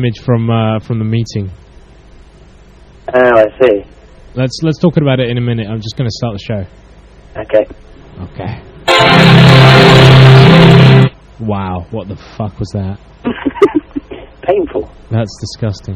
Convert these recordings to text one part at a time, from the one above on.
image from the meeting. Oh, I see. Let's talk about it in a minute. I'm just going to start the show. Okay. Okay. Wow, what the fuck was that? Painful. That's disgusting.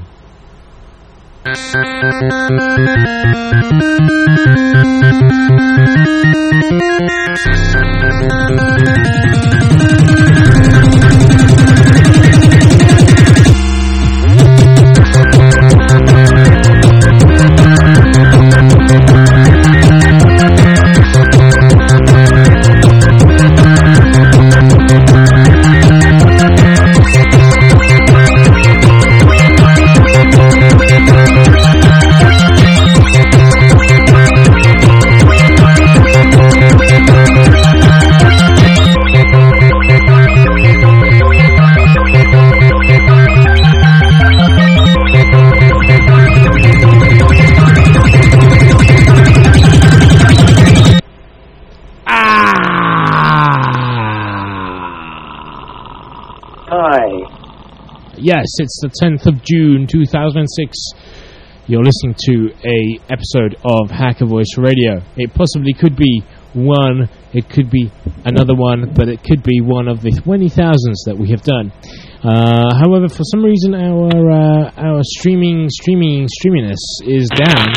Yes, it's the 10th of June, 2006. You're listening to a episode of Hacker Voice Radio. It possibly could be one, it could be another one, but it could be one of the 20,000s that we have done. However, for some reason, our streaminess is down.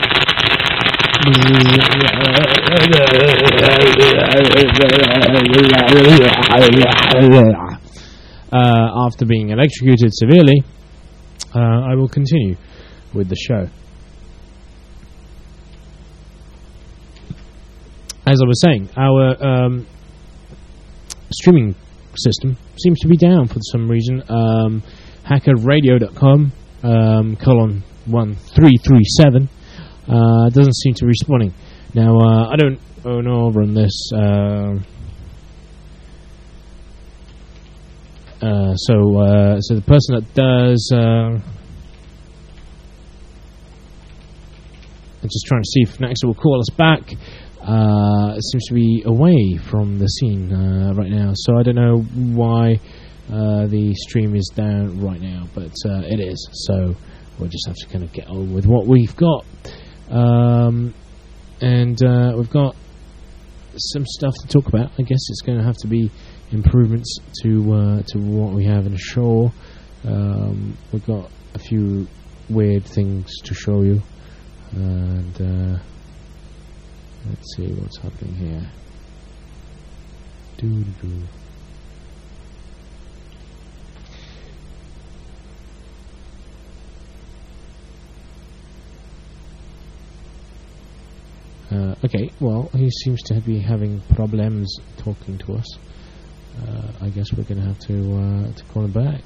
After being electrocuted severely, I will continue with the show. As I was saying, our streaming system seems to be down for some reason. Hackerradio.com :1337 doesn't seem to be responding. Now, I don't own or run this. So the person that does, I'm just trying to see if Naxa will call us back. It seems to be away from the scene right now, so I don't know why the stream is down right now, but it is. So we'll just have to kind of get on with what we've got, and we've got some stuff to talk about. I guess it's going to have to be improvements to what we have in the show. We've got a few weird things to show you, and let's see what's happening here. Doo-doo-doo. Okay, well, he seems to be having problems talking to us. I guess we're going to have to call him back.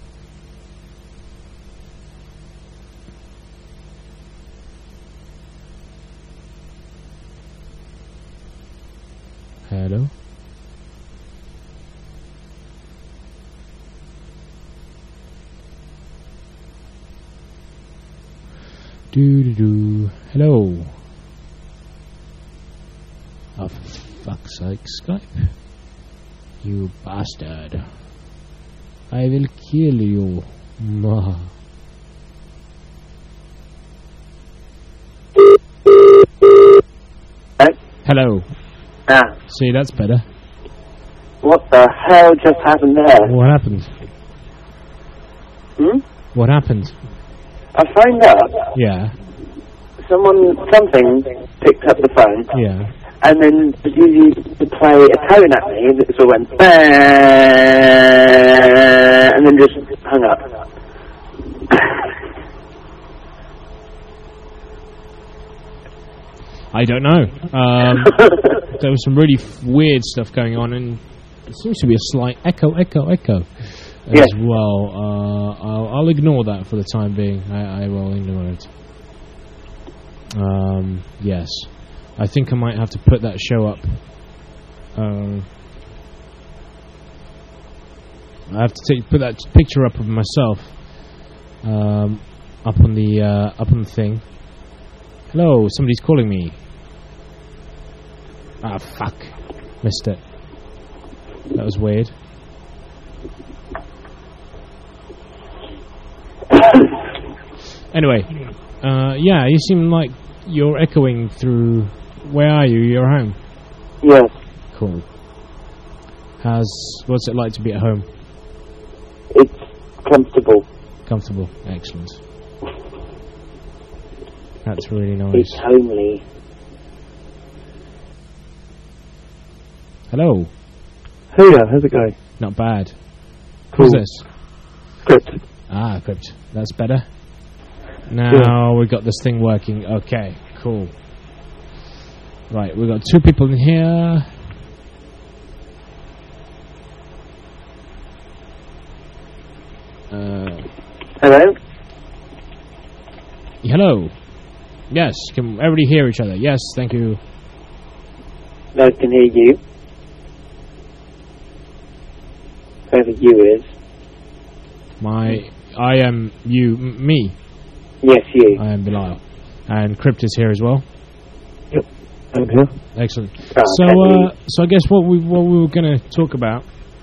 Hello? Doo-doo-doo. Hello? Oh, for fuck's sake, Skype. You bastard. I will kill you. Hello. See, that's better. What the hell just happened there? What happened? What happened? I phoned up. Yeah. Something picked up the phone. Yeah. And then you play a tone at me that sort of went bang, and then just hung up. I don't know. There was some really weird stuff going on, and there seems to be a slight echo as well. I'll ignore that for the time being. I will ignore it. Yes. I think I might have to put that show up. I have to put that picture up of myself up on the thing. Hello, somebody's calling me. Ah, fuck. Missed it. That was weird. Anyway, yeah, you seem like you're echoing through. Where are you? You're home. Yes. Cool. What's it like to be at home? It's comfortable. Comfortable. Excellent. That's really nice. It's homely. Hello. Hey there, how's it going? Not bad. Cool. Who's this? Crypt. Ah, Crypt. That's better. Now we've got this thing working. Okay, cool. Right, we've got 2 people in here. Hello? Hello. Yes, can everybody hear each other? Yes, thank you. I can hear you. Whoever you is. I am you, me. Yes, you. I am Belial. And Crypt is here as well. Yep, I'm here. Excellent. Okay. So I guess what we were going to talk about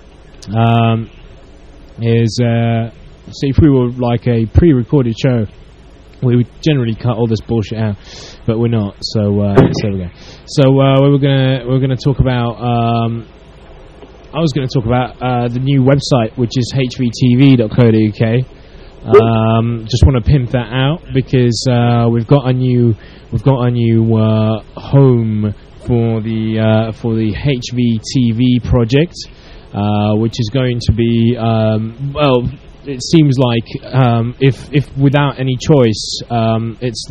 is see, if we were like a pre-recorded show, we would generally cut all this bullshit out, but we're not. So there we go. So we're gonna talk about. I was going to talk about the new website, which is hvtv.co.uk. Just want to pimp that out because we've got a new home for the HVTV project, which is going to be well. It seems like if without any choice, it's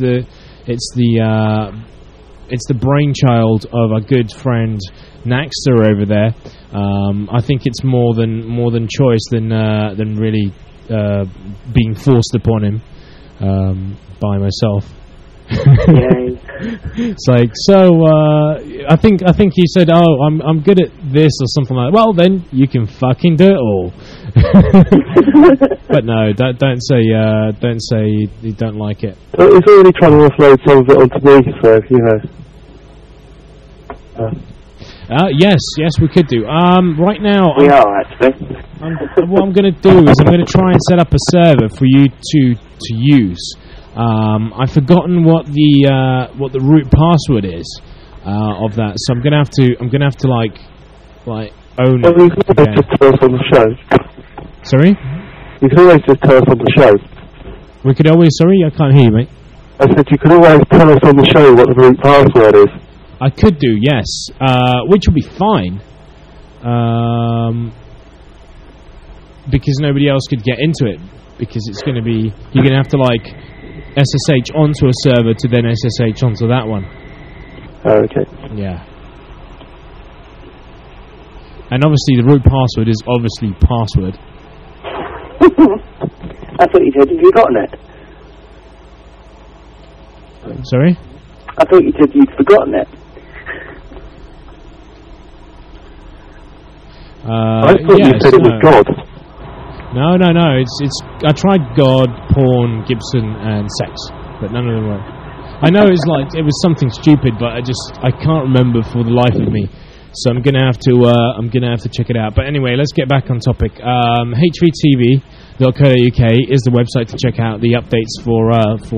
the brainchild of our good friend Naxter over there. I think it's more than choice than really being forced upon him by myself. Yay. It's like, so I think he said, "Oh, I'm good at this" or something like that. Well, then you can fucking do it all. But no, don't say you don't like it. But he's already trying to offload some of it onto me, so, you know. Yes, we could do. Right now, We are, actually. what I'm going to do is I'm going to try and set up a server for you to use. I've forgotten what the root password is of that, so I'm gonna have to like own Well, you can it. always just tell us on the show. Sorry, You can always just tell us on the show. we could always. Sorry, I can't hear you, mate. I said you can always tell us on the show what the root password is. I could do, yes, which would be fine, because nobody else could get into it, because it's going to be, you're going to have to like SSH onto a server to then SSH onto that one. Oh, okay. Yeah. And obviously the root password is obviously password. I thought you said you'd forgotten it. Sorry? I thought you said you'd forgotten it. I thought you said it was God. No. It's. I tried God, porn, Gibson, and sex, but none of them worked. I know it was something stupid, but I can't remember for the life of me. So I'm gonna have to check it out. But anyway, let's get back on topic. hvtv.co.uk is the website to check out the updates for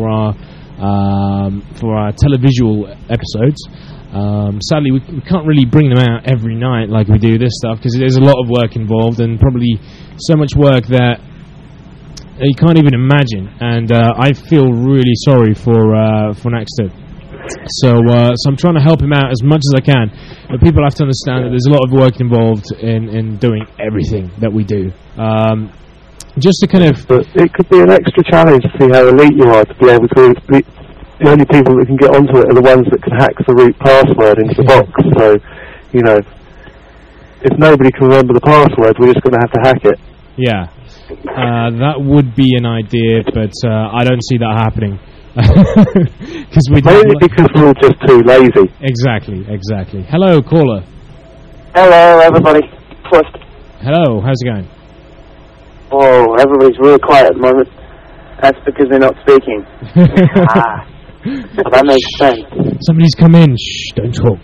our televisual episodes. Sadly, we can't really bring them out every night like we do this stuff, because there's a lot of work involved, and probably so much work that you can't even imagine. And I feel really sorry for Naxter. So I'm trying to help him out as much as I can. But people have to understand that there's a lot of work involved in doing everything that we do. Just to kind of... But it could be an extra challenge to see how elite you are to be able to... The only people that can get onto it are the ones that can hack the root password into the box. So, you know, if nobody can remember the password, we're just going to have to hack it. Yeah. That would be an idea, but I don't see that happening. Mainly because we're all just too lazy. Exactly. Hello, caller. Hello, everybody. First. Hello, how's it going? Oh, everybody's real quiet at the moment. That's because they're not speaking. Well, that makes sense. Somebody's come in. Shh, don't talk.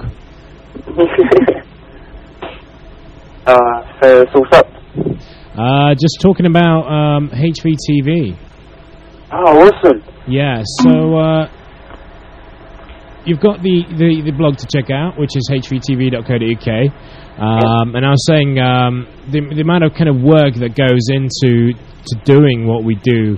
So what's up? Just talking about HVTV. Oh, awesome. Yeah, so you've got the blog to check out, which is hvtv.co.uk. And I was saying the amount of kind of work that goes into doing what we do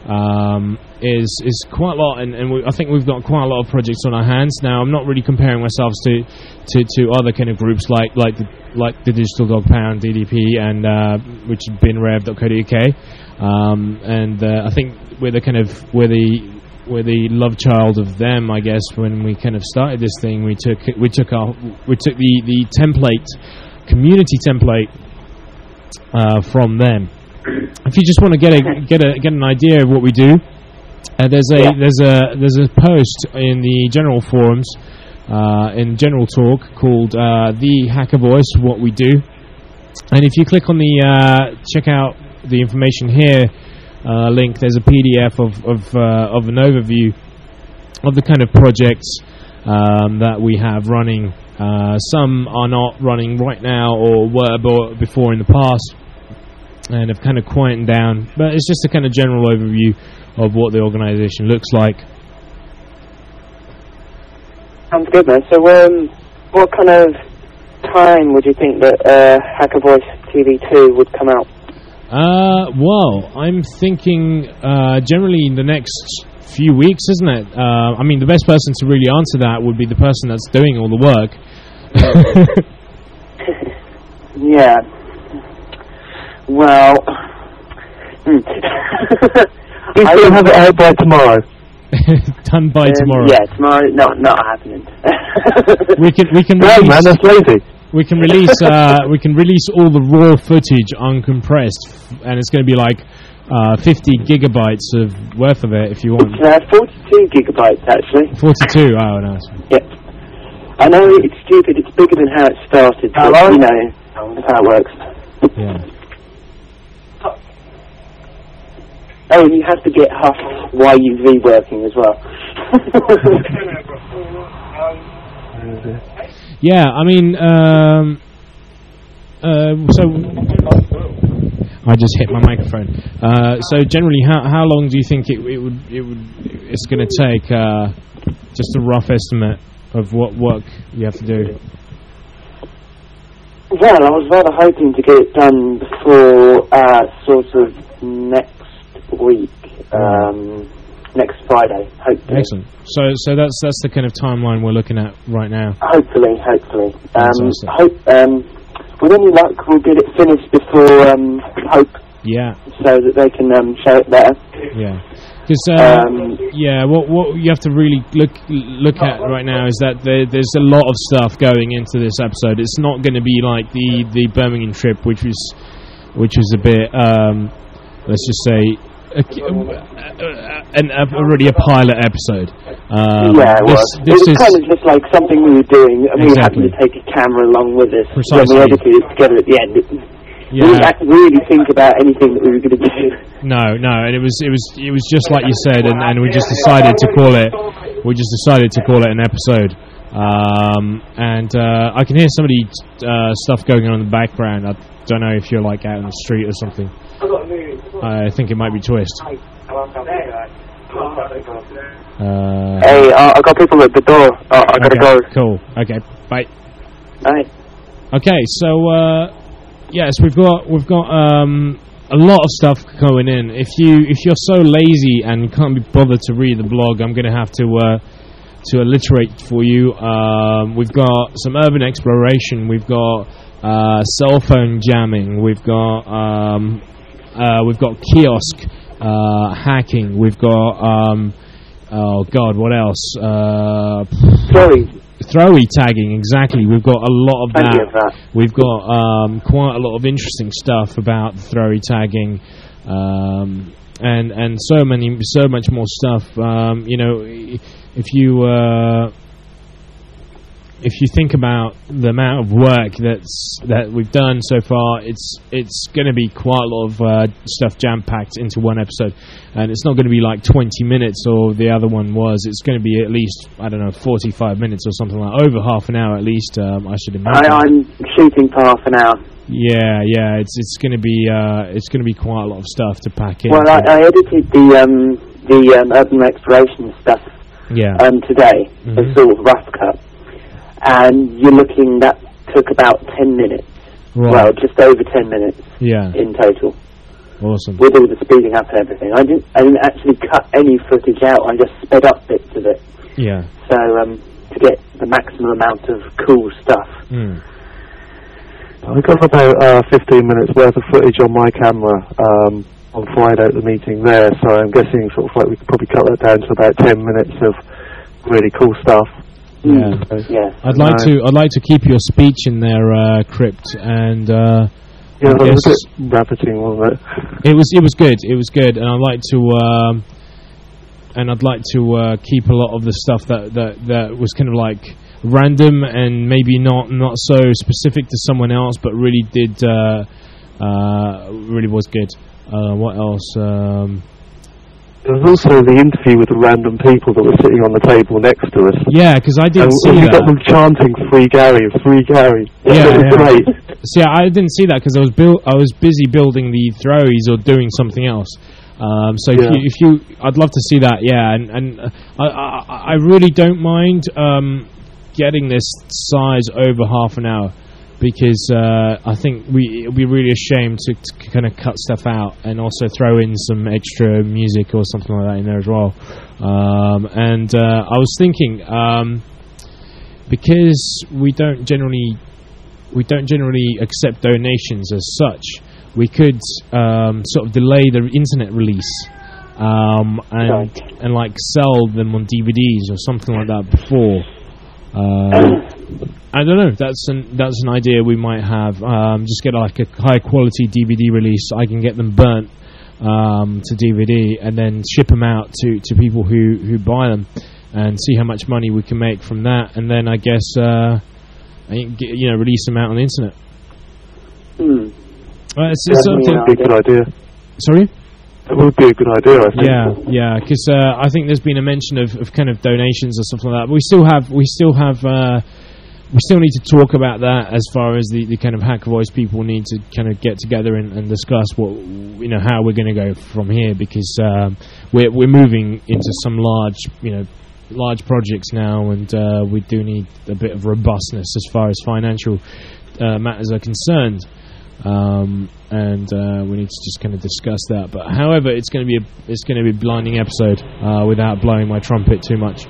is quite a lot, and I think we've got quite a lot of projects on our hands now. I'm not really comparing myself to other kind of groups like the Digital Dog Pound, DDP, and which has been rev.co.uk, and I think we're the love child of them, I guess. When we kind of started this thing, we took the template, community template, from them. If you just want to get an idea of what we do, there's a post in the general forums, in general talk, called The Hacker Voice, What We Do. And if you click on the check out the information here link, there's a PDF of an overview of the kind of projects that we have running. Some are not running right now, or were before in the past, and have kind of quietened down. But it's just a kind of general overview of what the organisation looks like. Sounds good, man. So, what kind of time would you think that Hacker Voice TV 2 would come out? Well, I'm thinking generally in the next few weeks, isn't it? I mean, the best person to really answer that would be the person that's doing all the work. Yeah. Well, I will have it out by tomorrow. Done by tomorrow. Yeah, tomorrow. No, not happening. we can No, release, man, that's lazy. we can release all the raw footage uncompressed, and it's going to be like 50 gigabytes of worth of it if you want. 42 gigabytes actually. 42. Oh, nice. Yeah. I know it's stupid. It's bigger than how it started. But, you know, that's how it works. Yeah. Oh, and you have to get Huff YUV working as well. Yeah, I mean, so I just hit my microphone. So generally, how long do you think it's going to take? Just a rough estimate of what work you have to do. Well, I was rather hoping to get it done before sort of next week, next Friday, hopefully. Excellent. So that's the kind of timeline we're looking at right now. Hopefully. With any luck, we'll get it finished before Hope. Yeah. So that they can show it better. Yeah. Because what you have to really look at right now is that there's a lot of stuff going into this episode. It's not going to be like the Birmingham trip, which was a bit let's just say already a pilot episode. This is kind of just like something we were doing, and exactly. we happened to take a camera along with us Precisely. when we edited it together at the end. We didn't have to really think about anything that we were going to do. No, and it was just like you said, and we just decided to call it. We just decided to call it an episode. And I can hear somebody stuff going on in the background. I don't know if you're like out in the street or something. I think it might be Twist. Hey, I got people at the door. I gotta go. Cool. Okay. Bye. Bye. Okay. So yes, we've got a lot of stuff going in. If you're so lazy and can't be bothered to read the blog, I'm going to have to alliterate for you. We've got some urban exploration. We've got cell phone jamming. We've got kiosk hacking. We've got oh god, what else? Throwy tagging, exactly. We've got a lot of that. We've got quite a lot of interesting stuff about throwy tagging, and so much more stuff. You know, if you think about the amount of work that we've done so far, it's going to be quite a lot of stuff jam-packed into one episode, and it's not going to be like 20 minutes or the other one was. It's going to be at least, I don't know, 45 minutes or something like over half an hour at least. I should imagine. I'm shooting for half an hour. Yeah, it's going to be quite a lot of stuff to pack in. Well, I edited the urban exploration stuff today, a sort of rough cut. And you're looking, that took about 10 minutes. Right. Well, just over 10 minutes in total. Awesome. With all the speeding up and everything. I didn't actually cut any footage out, I just sped up bits of it. Yeah. So, to get the maximum amount of cool stuff. I got about 15 minutes worth of footage on my camera on Friday at the meeting there, so I'm guessing sort of like we could probably cut that down to about 10 minutes of really cool stuff. Yeah. So, I'd like to keep your speech in there, Crypt, and yeah, that was a bit rabbiting, wasn't it? It was good. It was good, and I'd like to keep a lot of the stuff that was kind of like random and maybe not so specific to someone else, but really did really was good. What else? There was also the interview with the random people that were sitting on the table next to us. Yeah, because I didn't see that. You got them chanting "Free Gary, Free Gary." Yeah, it was great. See, I didn't see that because I was busy building the throwies or doing something else. So if you, I'd love to see that. Yeah, and I really don't mind getting this size over half an hour, because I think it'll be really a shame to kind of cut stuff out and also throw in some extra music or something like that in there as well. And I was thinking, because we don't generally accept donations as such, we could sort of delay the internet release and like sell them on DVDs or something like that before. I don't know. That's an idea we might have. Just get like a high quality DVD release. I can get them burnt to DVD and then ship them out to people who buy them, and see how much money we can make from that. And then I guess release them out on the internet. It's something. That would be a good idea. Sorry? That would be a good idea, I think. Yeah, because I think there's been a mention of kind of donations or something like that. But we still need to talk about that as far as the kind of Hacker Voice people need to kind of get together and discuss how we're going to go from here, because we're moving into some large projects now, and we do need a bit of robustness as far as financial matters are concerned. And we need to just kind of discuss that. But however, it's going to be a blinding episode without blowing my trumpet too much.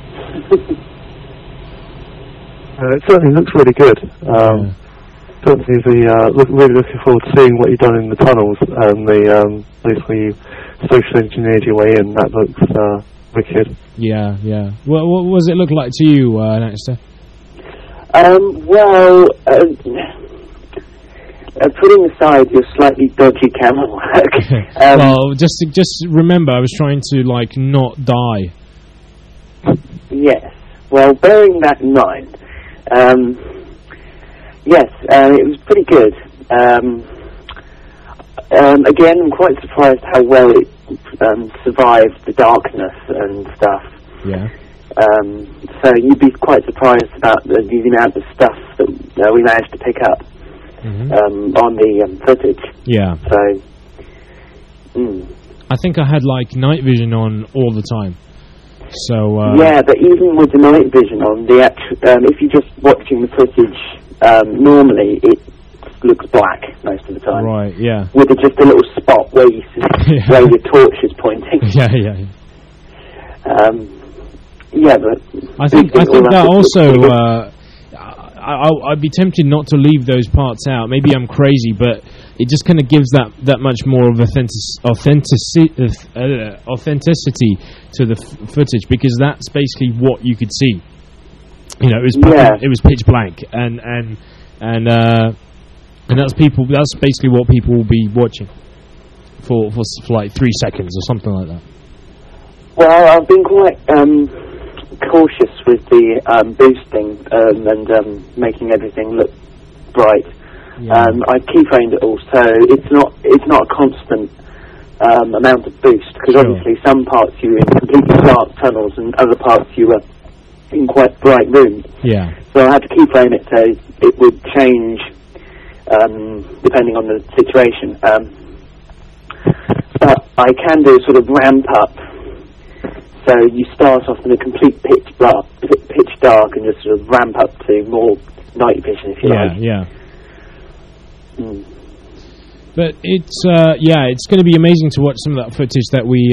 It certainly looks really good. Certainly, really looking forward to seeing what you've done in the tunnels and basically you social engineered your way in. That looks wicked. Yeah. What does it look like to you, Naxter? Putting aside your slightly dodgy camera work. Well, just remember, I was trying to not die. Yes. Well, bearing that in mind, yes, it was pretty good. Again, I'm quite surprised how well it survived the darkness and stuff. Yeah. So you'd be quite surprised about the amount of stuff that we managed to pick up. On the footage. Yeah. So. I think I had night vision on all the time. So. Yeah, but even with the night vision on, if you're just watching the footage normally, it looks black most of the time. Right. Yeah. With just a little spot where where your torch is pointing. Yeah. Yeah, but I think that also. I'd be tempted not to leave those parts out. Maybe I'm crazy, but it just kind of gives that much more of authenticity to the footage, because that's basically what you could see. It was pitch blank, and that's basically what people will be watching for 3 seconds or something like that. Well, I've been quite cautious with the boosting and making everything look bright. Yeah. I keyframed it all, so it's not a constant amount of boost, because obviously some parts you were in completely dark tunnels and other parts you were in quite bright rooms. Yeah. So I had to keyframe it so it would change depending on the situation. But I can do a sort of ramp up So you start off in a complete pitch dark, and just sort of ramp up to more night vision, if you like. Yeah. But it's it's going to be amazing to watch some of that footage that we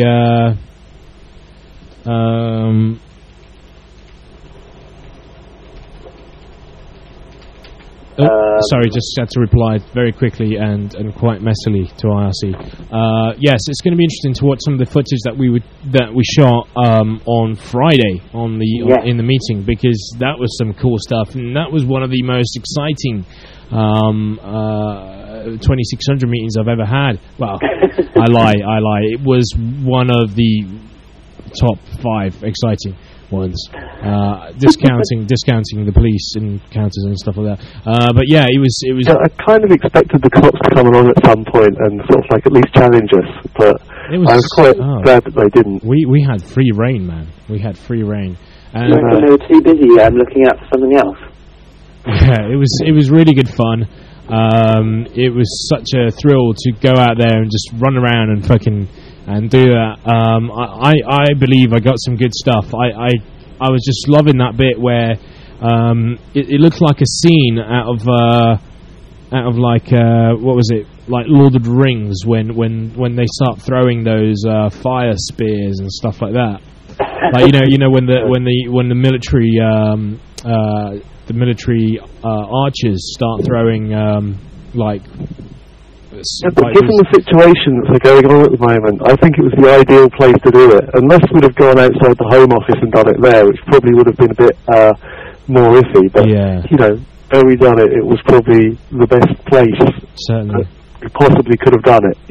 sorry, just had to reply very quickly and quite messily to IRC. Yes, it's going to be interesting to watch some of the footage that we shot on Friday in the meeting, because that was some cool stuff, and that was one of the most exciting 2600 meetings I've ever had. Well, I lie. It was one of the top 5 exciting ones, discounting the police encounters and stuff like that. But yeah, it was. Yeah, I kind of expected the cops to come along at some point and sort of like at least challenge us, but I was quite glad that they didn't. We had free reign, man. We had free reign. And they were too busy looking out for something else. Yeah, it was really good fun. It was such a thrill to go out there and just run around and fucking and do that. I believe I got some good stuff. I was just loving that bit where it looked like a scene out of like what was it, like Lord of the Rings, when they start throwing those fire spears and stuff like that. Like you know when the military archers start throwing given the situation that's going on at the moment, I think it was the ideal place to do it. Unless we'd have gone outside the Home Office and done it there, which probably would have been a bit more iffy. But where we done it, it was probably the best place. Certainly, we possibly could have done it.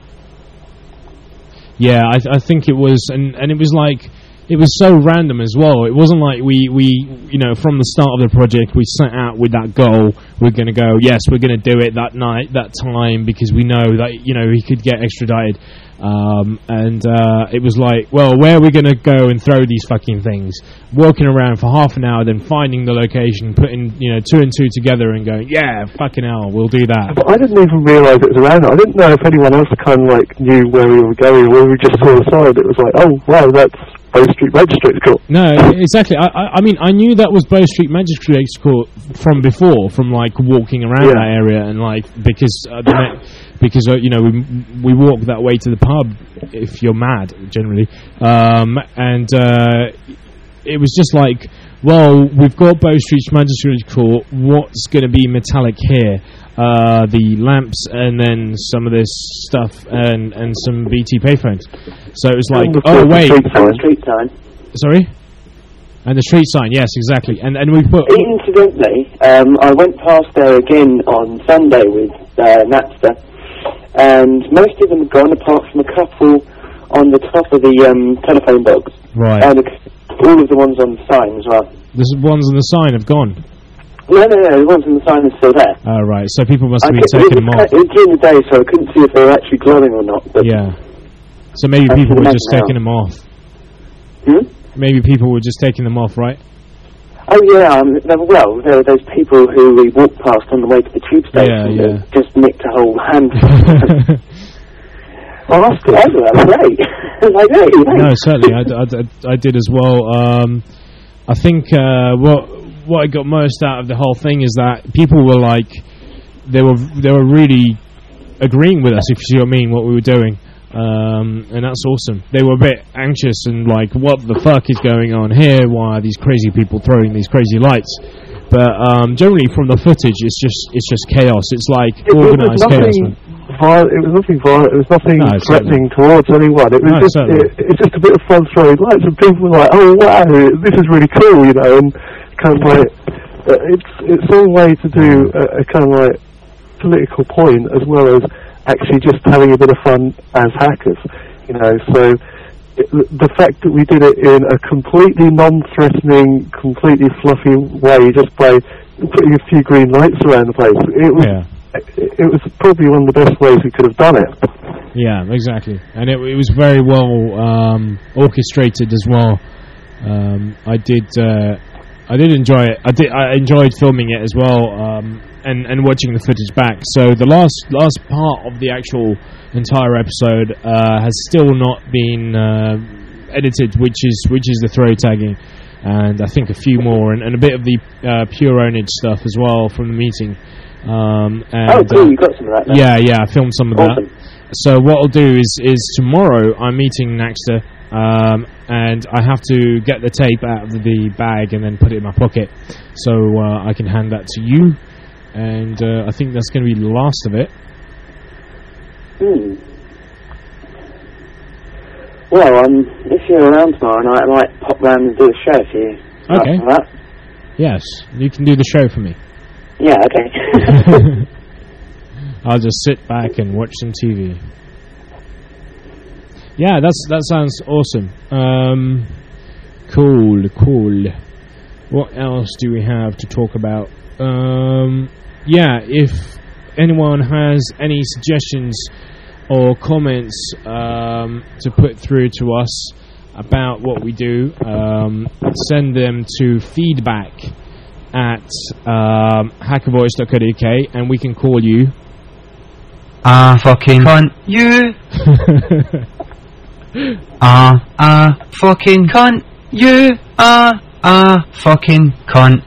Yeah, I think it was, and it was like. It was so random as well. It wasn't like we from the start of the project, we set out with that goal. We're going to go, yes, we're going to do it that night, that time, because we know that, he could get extradited. And it was like, well, where are we going to go and throw these fucking things? Walking around for half an hour, then finding the location, putting, 2 and 2 together and going, yeah, fucking hell, we'll do that. But I didn't even realise it was around it. I didn't know if anyone else kind of like knew where we were going, or we just saw the sign. It was like, oh, wow, that's Bow Street Magistrates Court. No, exactly. I mean, I knew that was Bow Street Magistrates Court from before, from like walking around that area, and like because we walk that way to the pub if you're mad generally, and it was just like, well, we've got Bow Street Magistrates Court. What's going to be metallic here? The lamps, and then some of this stuff, and some BT payphones. So it was like, oh wait, and the street sign. Sorry, and the street sign. Yes, exactly. And we put. Incidentally, I went past there again on Sunday with Napster, and most of them had gone, apart from a couple on the top of the telephone box. Right. And all of the ones on the sign as well. The ones on the sign have gone. No, the ones on the sign are still there. Oh, right, so people must have been taking them off. It was during the day, so I couldn't see if they were actually glowing or not. But yeah. So maybe people were just taking them off. Maybe people were just taking them off, right? Oh, yeah, well, there were those people who we walked past on the way to the tube station that just nicked a whole handful. Oh, that's good. That's great. Like, hey, no, certainly, I did as well. I think what I got most out of the whole thing is that people were like, they were really agreeing with us, if you see what I mean, what we were doing, and that's awesome. They were a bit anxious and like, what the fuck is going on here? Why are these crazy people throwing these crazy lights? But generally, from the footage, it's just chaos. It's like organised chaos. It was nothing violent. It was nothing threatening towards anyone. It was it's just a bit of fun throwing lights, and people were like, "Oh wow, this is really cool," and kind of like it's all way to do a kind of like political point as well as actually just having a bit of fun as hackers, So the fact that we did it in a completely non-threatening, completely fluffy way, just by putting a few green lights around the place, it was probably one of the best ways we could have done it. Yeah, exactly, and it was very well orchestrated as well. I did enjoy it. I enjoyed filming it as well, and watching the footage back. So the last part of the actual entire episode has still not been edited, which is the throw tagging, and I think a few more, and a bit of the pure ownage stuff as well from the meeting. And, cool! You got some of that. Then. Yeah, I filmed some of that. So what I'll do is tomorrow I'm meeting Naxter, and I have to get the tape out of the bag and then put it in my pocket, so I can hand that to you. And I think that's going to be the last of it. Well, if you're around tomorrow night, I might pop round and do a show for you. Okay. That. Yes, you can do the show for me. Yeah, okay. I'll just sit back and watch some TV. Yeah, that sounds awesome. Cool. What else do we have to talk about? Yeah, if anyone has any suggestions or comments to put through to us about what we do, send them to feedback at hackervoice.co.uk, and we can call you. Fucking cunt, you. Fucking cunt, you. Fucking cunt.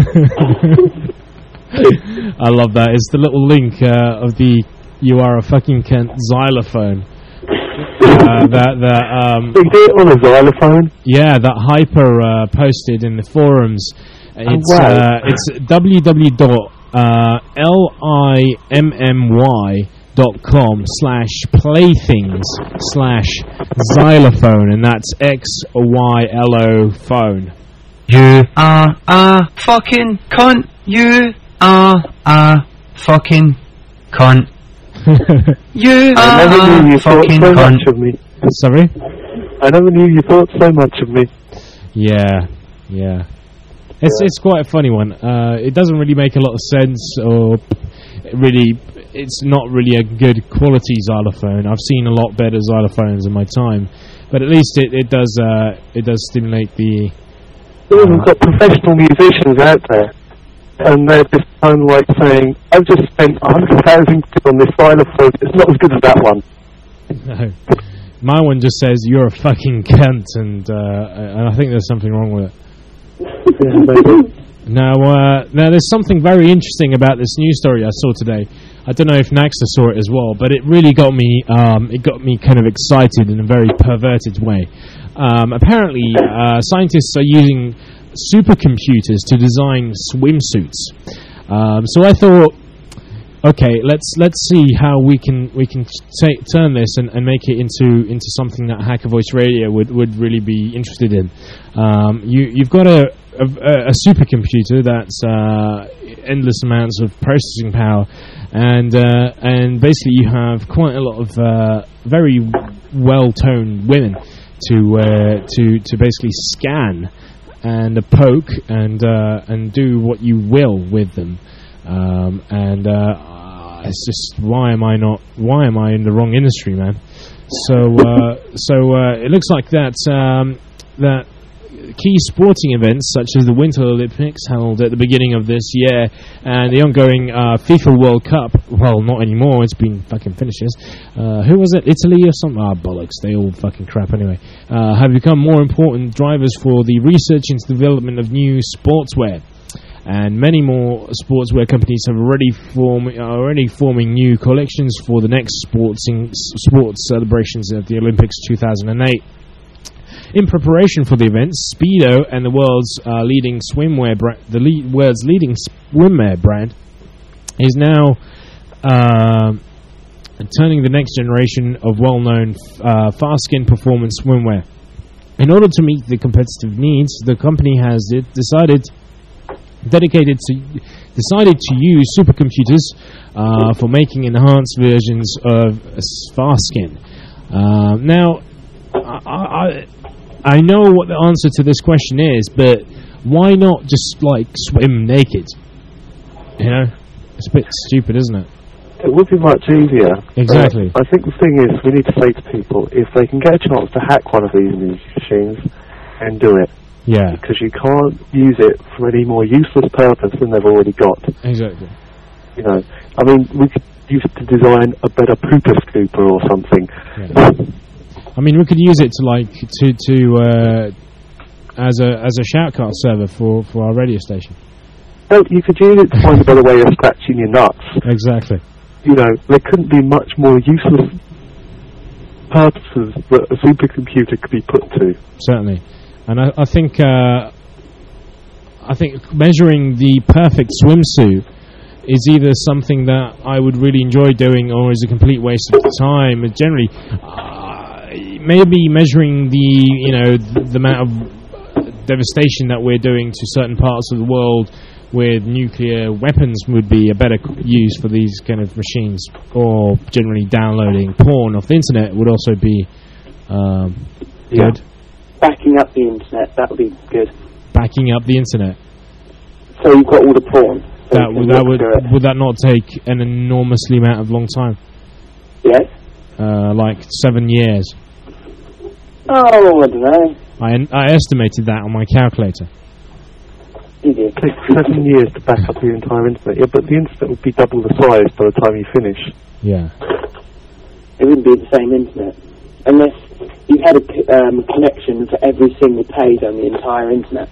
I love that. It's the little link of the "You are a fucking cunt" xylophone. They do it on a xylophone. Yeah, that Hyper posted in the forums. It's www.limmy.com/playthings/xylophone, and that's XYLO phone. You are a fucking cunt. You are a fucking cunt. You are a fucking cunt. Of me. Sorry? I never knew you thought so much of me. Yeah. It's quite a funny one. It doesn't really make a lot of sense, or really, it's not really a good quality xylophone. I've seen a lot better xylophones in my time, but at least it does stimulate the. We've got professional musicians out there, and they're just kind of like saying, "I've just spent 100,000 on this xylophone. It's not as good as that one." No, my one just says "You're a fucking cunt," and I think there's something wrong with it. Now there's something very interesting about this news story I saw today. I don't know if Naxter saw it as well, but it really got me. It got me kind of excited in a very perverted way. Apparently, scientists are using supercomputers to design swimsuits. So I thought, okay, let's see how we can turn this and make it into something that Hacker Voice Radio would really be interested in. You've got a supercomputer that's endless amounts of processing power, and basically you have quite a lot of very well-toned women to basically scan and poke and do what you will with them. It's just why am I in the wrong industry, man? So it looks like that key sporting events such as the Winter Olympics held at the beginning of this year and the ongoing FIFA World Cup, well, not anymore, it's been fucking finishes. Who was it? Italy or something? Bollocks, they all fucking crap anyway. Have become more important drivers for the research and development of new sportswear. And many more sportswear companies are already forming new collections for the next sports celebrations of the Olympics 2008. In preparation for the event, Speedo and the world's leading swimwear brand is now turning the next generation of well-known fast-skin performance swimwear. In order to meet the competitive needs, the company has decided to use supercomputers for making enhanced versions of Fastskin. Now, I know what the answer to this question is, but why not just like swim naked? You know, it's a bit stupid, isn't it? It would be much easier. Exactly. I think the thing is, we need to say to people, if they can get a chance to hack one of these machines, and do it. Yeah. Because you can't use it for any more useless purpose than they've already got. Exactly. You know, I mean, we could use it to design a better pooper scooper or something. Yeah. I mean, we could use it as a shoutcast server for our radio station. Well, you could use it to find a better way of scratching your nuts. Exactly. You know, there couldn't be much more useless purposes that a supercomputer could be put to. Certainly. And I think measuring the perfect swimsuit is either something that I would really enjoy doing or is a complete waste of time. Generally, maybe measuring the amount of devastation that we're doing to certain parts of the world with nuclear weapons would be a better use for these kind of machines, or generally downloading porn off the internet would also be good. Backing up the internet, that would be good. Backing up the internet. So you've got all the porn. So would that not take an enormously amount of long time? Yes. Like 7 years. Oh, I don't know. I estimated that on my calculator. It takes 7 years to back up the entire internet. Yeah, but the internet would be double the size by the time you finish. Yeah. It wouldn't be the same internet. Unless you had a connection for every single page on the entire internet.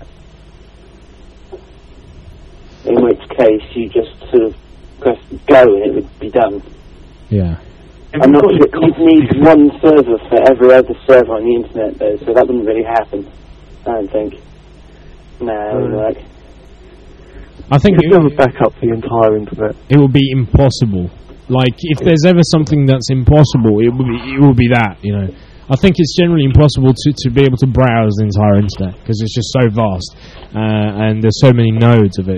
In which case you just sort of press go and it would be done. Yeah. I'm not sure. You'd need one server for every other server on the internet though, so that wouldn't really happen. I don't think. No, it wouldn't work. I think it would back up the entire internet. It would be impossible. Like, if there's ever something that's impossible, it would be that, you know. I think it's generally impossible to be able to browse the entire internet, because it's just so vast, and there's so many nodes of it.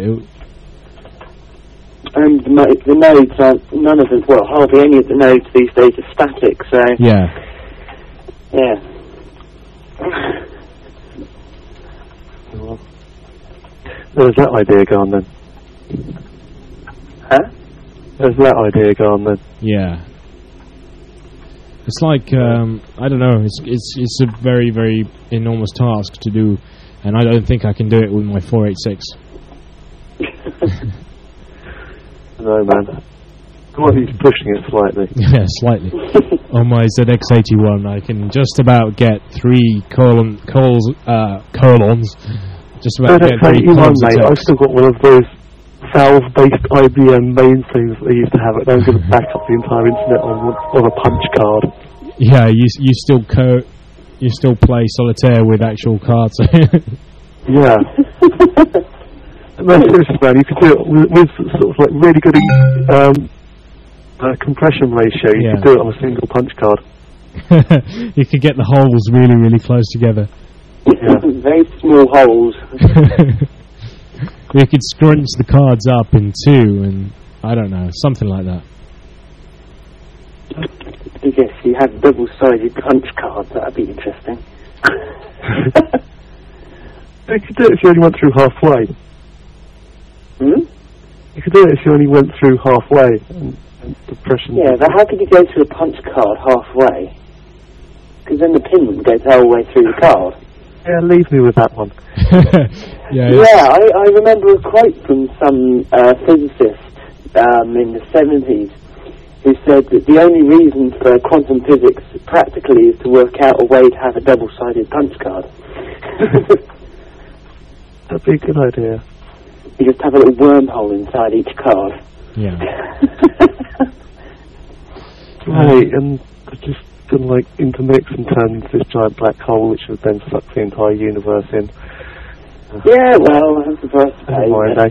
And the nodes aren't, none of them, well, hardly any of the nodes these days are static, so... Yeah. Yeah. There's that idea gone then. Huh? There's that idea gone then. Yeah. It's like, I don't know, it's a very, very enormous task to do, and I don't think I can do it with my 486. No, man. Well, he's pushing it slightly. Yeah, slightly. On my ZX81, I can just about get 3 colons. Just about get 3 colons. Mate, I've still got one of those valve-based IBM mainframes that they used to have. It don't give it back up the entire internet on a punch card. Yeah, you still play solitaire with actual cards. Yeah. No, seriously, man, you could do it with sort of like really good compression ratio. You could do it on a single punch card. You could get the holes really, really close together. Yeah. Very small holes. You could scrunch the cards up in 2, and I don't know, something like that. I guess you have double-sided punch cards. That'd be interesting. You could do it if you only went through halfway. Hmm? You could do it if you only went through halfway. And depression. Yeah, but how could you go through a punch card halfway? Because then the pin wouldn't go the whole way through the card. Yeah, leave me with that one. I remember a quote from some physicist in the 70s who said that the only reason for quantum physics practically is to work out a way to have a double-sided punch card. That'd be a good idea. You just have a little wormhole inside each card. Yeah. Right, and just going to intermix and turn into this giant black hole, which would then suck the entire universe in. Yeah, well, that's the first page.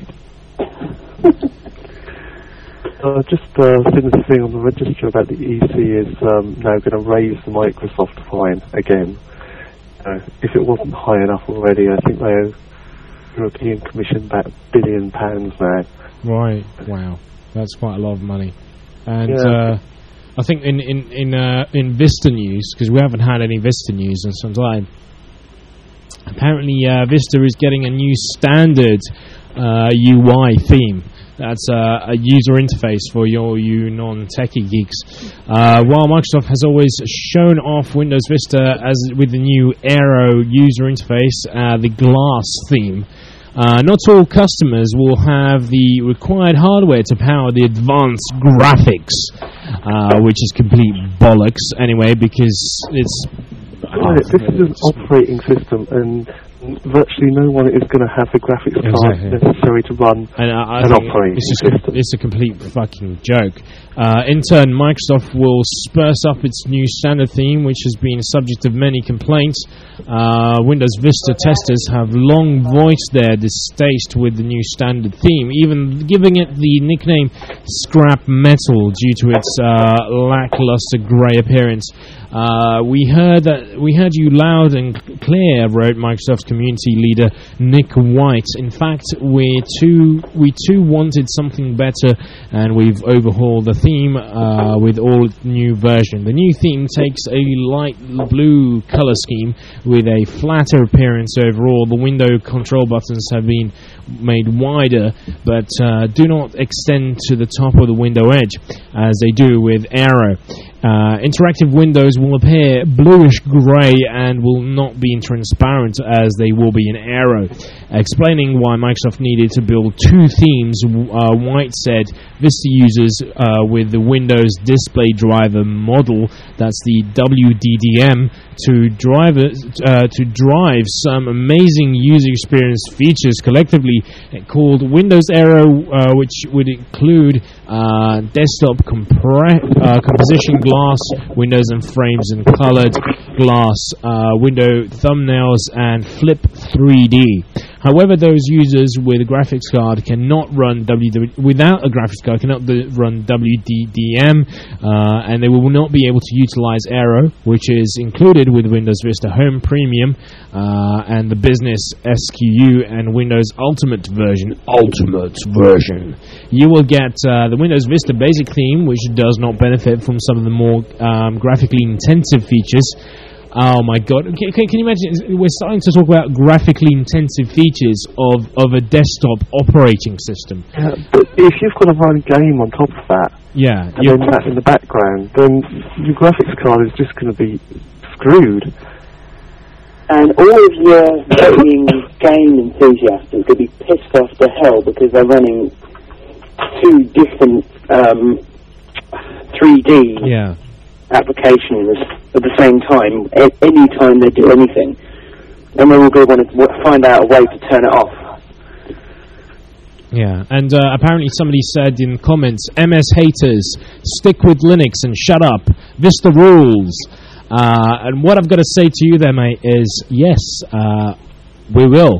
I've just seen this thing on the register about the EC is now going to raise the Microsoft fine again. If it wasn't high enough already, I think they owe European Commission about £1 billion now. Right, wow. That's quite a lot of money. And I think in Vista news, because we haven't had any Vista news in some time, apparently Vista is getting a new standard UI theme. That's a user interface for you non-techie geeks. While Microsoft has always shown off Windows Vista with the new Aero user interface, the Glass theme, not all customers will have the required hardware to power the advanced graphics which is complete bollocks anyway, because it's... This is an operating system, and virtually no one is going to have the graphics card necessary to run an operating system. It's a complete fucking joke. In turn, Microsoft will spruce up its new standard theme, which has been subject of many complaints. Windows Vista testers have long voiced their distaste with the new standard theme, even giving it the nickname Scrap Metal due to its lackluster grey appearance. We heard you loud and clear, wrote Microsoft community leader Nick White. In fact, we too wanted something better, and we've overhauled the theme with all new version. The new theme takes a light blue color scheme with a flatter appearance overall. The window control buttons have been made wider, but do not extend to the top of the window edge as they do with Aero. Interactive windows will appear bluish grey and will not be transparent as they will be in Aero. Explaining why Microsoft needed to build two themes, White said Vista users with the Windows Display Driver model, that's the WDDM, to drive some amazing user experience features collectively called Windows Aero, which would include desktop composition glass, windows and frames and colored glass, window thumbnails, and Flip 3D. However, those users with a graphics card cannot run without a graphics card cannot run WDDM, and they will not be able to utilize Aero, which is included with Windows Vista Home Premium and the Business SKU and Windows Ultimate version. You will get the Windows Vista Basic theme, which does not benefit from some of the more graphically intensive features. Oh my god, can you imagine, we're starting to talk about graphically intensive features of a desktop operating system. Yeah, but if you've got to run a game on top of that, and then that in the background, then your graphics card is just going to be screwed. And all of your game enthusiasts are going to be pissed off to hell because they're running two different 3D applications at the same time, any time they do anything. And then we're going to want to find out a way to turn it off. Yeah, and apparently somebody said in comments, MS haters, stick with Linux and shut up. Vista rules. And what I've got to say to you there, mate, is yes, we will.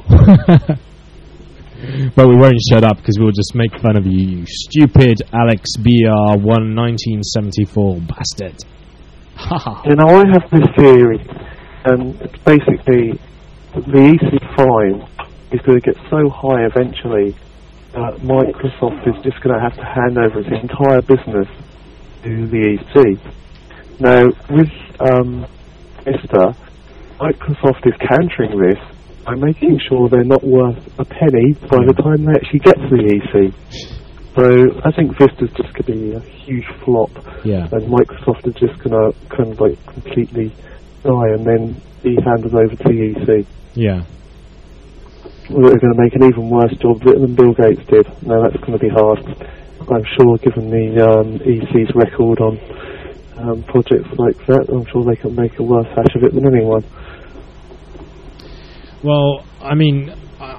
But we won't shut up because we'll just make fun of you, you stupid Alex BR 1974 bastard. I have this theory, and it's basically the EC5 is going to get so high eventually that Microsoft is just going to have to hand over its entire business to the EC. Now, with Vista, Microsoft is countering this by making sure they're not worth a penny by the time they actually get to the EC. So I think Vista's just going to be a huge flop, and Microsoft is just going to kind of like completely die and then be handed over to the EC. Yeah. They're going to make an even worse job of it than Bill Gates did. Now that's going to be hard, I'm sure, given the EC's record on projects like that. I'm sure they can make a worse hash of it than anyone. Well, I mean,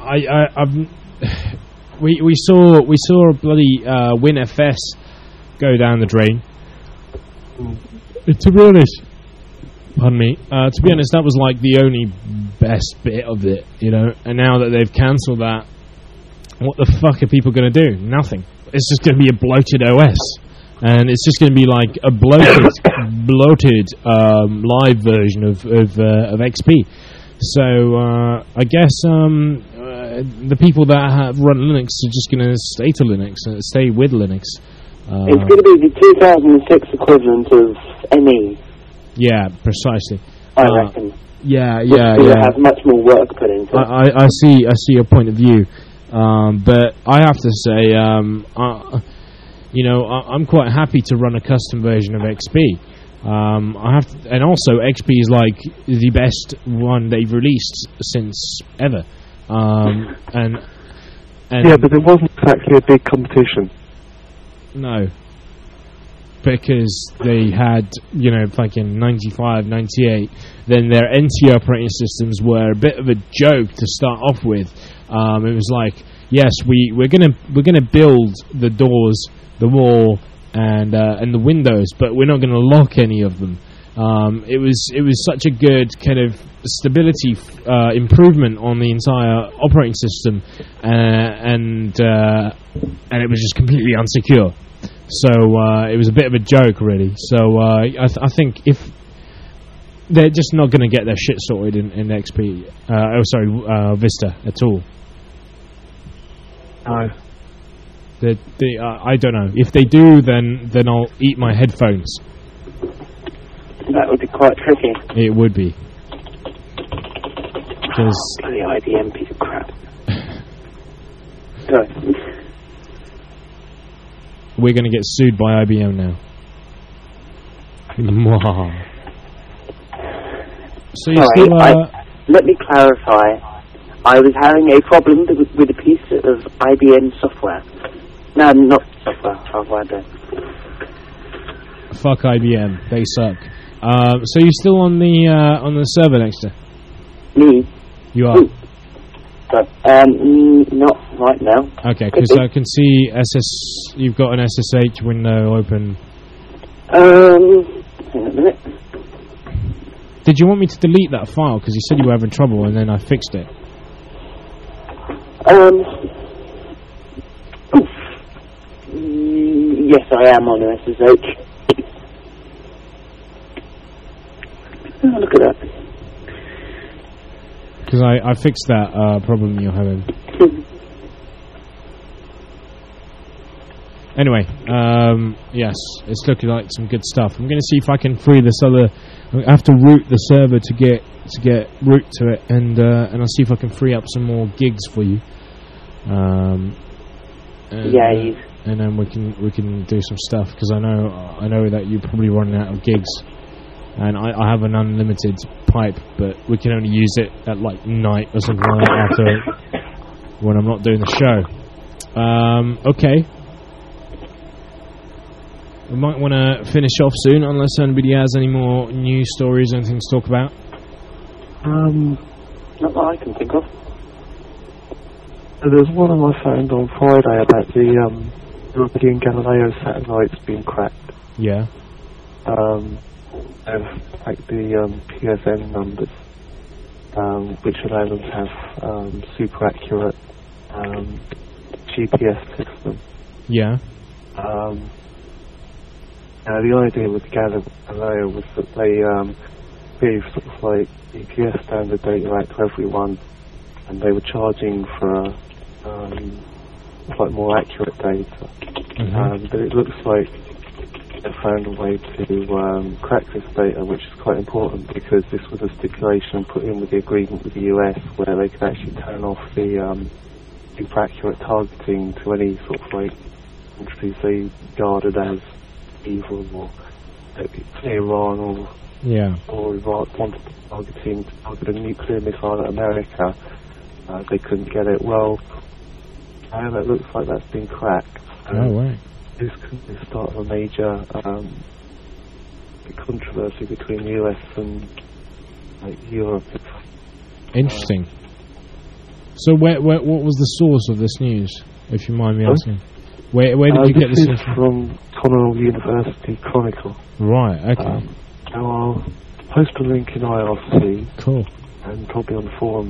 we saw bloody WinFS go down the drain. To be honest, pardon me. To be honest, that was like the only best bit of it, you know. And now that they've cancelled that, what the fuck are people going to do? Nothing. It's just going to be a bloated OS, and it's just going to be like a bloated live version of XP. So I guess the people that run Linux are just going to stay to Linux, stay with Linux. It's going to be the 2006 equivalent of ME. Yeah, precisely. I reckon. Yeah. Have much more work put into it. I see your point of view, but I have to say, I'm quite happy to run a custom version of XP. And also XP is like the best one they've released since ever. And yeah, but it wasn't exactly a big competition. No, because they had, fucking 95, 98, then their NT operating systems were a bit of a joke to start off with. It was like, yes, we're gonna build the doors, the wall, and the windows, but we're not gonna lock any of them. It was such a good kind of stability improvement on the entire operating system, and it was just completely unsecure. So it was a bit of a joke, really. So I think if they're just not going to get their shit sorted in XP, Vista at all. No. I don't know. If they do, then I'll eat my headphones. That would be quite tricky. It would be. Bloody IBM piece of crap. Sorry. We're going to get sued by IBM now. So you still, let me clarify. I was having a problem with a piece of IBM software. No, not software. Hardware. Fuck IBM. They suck. So you're still on the server next to? Me? You are? But, not right now. Okay, because I can see you've got an SSH window open. Hang on a minute. Did you want me to delete that file? Because you said you were having trouble and then I fixed it. Yes, I am on an SSH. Oh, look at that. Because I fixed that problem you're having. Anyway, yes, it's looking like some good stuff. I'm going to see if I can free this other. I have to root the server to get root to it, and I'll see if I can free up some more gigs for you. And then we can do some stuff, because I know that you're probably running out of gigs. And I have an unlimited pipe, but we can only use it at like night or something like that after when I'm not doing the show. Okay. We might want to finish off soon, unless anybody has any more news stories, anything to talk about. Not that I can think of. There's one on my phone on Friday about the European Galileo satellites being cracked. Yeah. Like the PSN numbers, which allow them to have super accurate GPS system. Yeah. Now the idea with Galileo was that they gave sort of like GPS standard data out to everyone, and they were charging for like more accurate data. Mm-hmm. But it looks like they found a way to crack this data, which is quite important, because this was a stipulation put in with the agreement with the US, where they could actually turn off the super accurate targeting to any sort of like countries they regarded as evil, or Iran, or Iraq wanted to target a nuclear missile at America. They couldn't get it. Well, now it looks like that's been cracked. Right. This could be the start of a major controversy between the US and Europe. Interesting. So what was the source of this news, if you mind me asking? Where did you get this information? From Cornell University Chronicle. Right, okay. I'll post a link in IRC. Cool. And probably on the forums.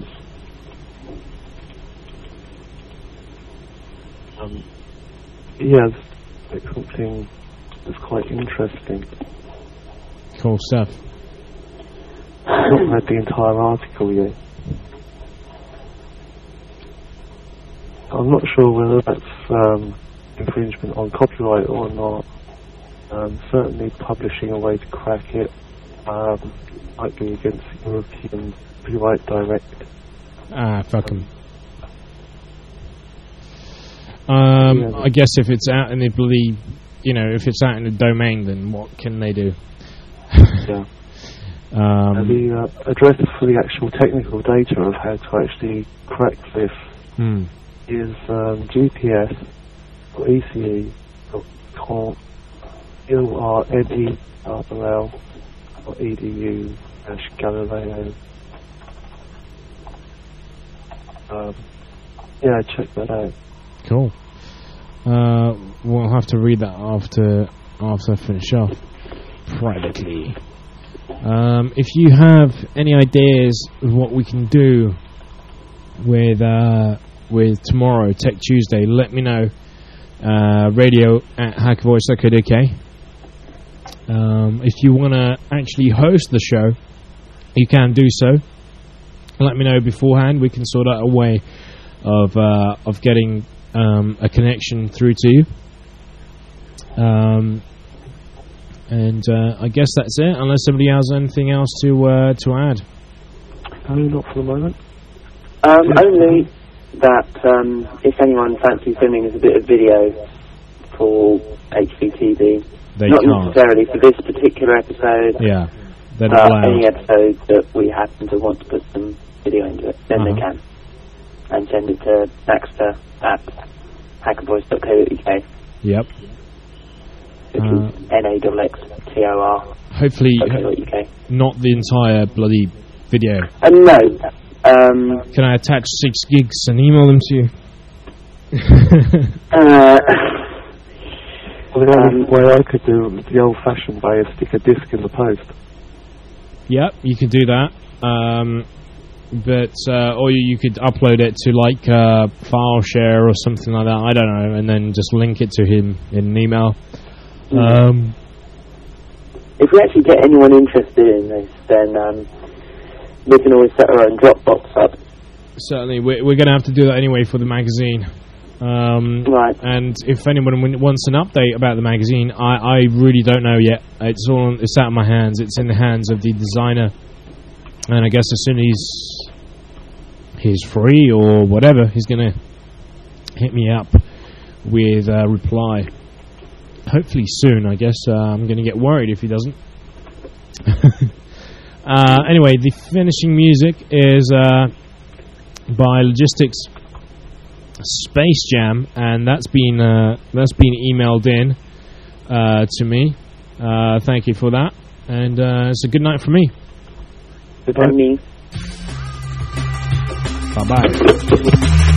It's something that's quite interesting. Cool stuff. I've not read the entire article yet. I'm not sure whether that's infringement on copyright or not. Certainly publishing a way to crack it might be against European Copyright Direct. Fuck 'em. I guess if it's out in the if it's out in the domain, then what can they do? Yeah. The address for the actual technical data of how to actually crack this is gps.ece.com uredi.edu/Galileo. Yeah, check that out. Cool. We'll have to read that after I finish off privately. If you have any ideas of what we can do with tomorrow, Tech Tuesday, let me know. radio@hackervoice.co.uk. If you want to actually host the show, you can do so. Let me know beforehand. We can sort out a way of getting a connection through to you. And I guess that's it, unless somebody has anything else to add. Not for the moment. Only that if anyone fancies sending us a bit of video for HVTV, not necessarily for this particular episode, any episode that we happen to want to put some video into it, then they can. And send it to Naxter@hackervoice.co.uk. Yep. Which is NAXXTOR. Hopefully, not the entire bloody video. No. Can I attach 6 gigs and email them to you? Well, the only way I could do it the old-fashioned way is stick a disc in the post. Yep, you can do that. But or you could upload it to like file share or something like that. I don't know, and then just link it to him in an email. If we actually get anyone interested in this, then we can always set our own Dropbox up. Certainly, we're going to have to do that anyway for the magazine. Right. And if anyone wants an update about the magazine, I really don't know yet. It's out of my hands. It's in the hands of the designer. And I guess as soon as he's free or whatever, he's going to hit me up with a reply. Hopefully soon, I guess. I'm going to get worried if he doesn't. Anyway, the finishing music is by Logistics Space Jam, and that's been emailed in to me. Thank you for that, and it's a good night for me. Good night. Bye-bye.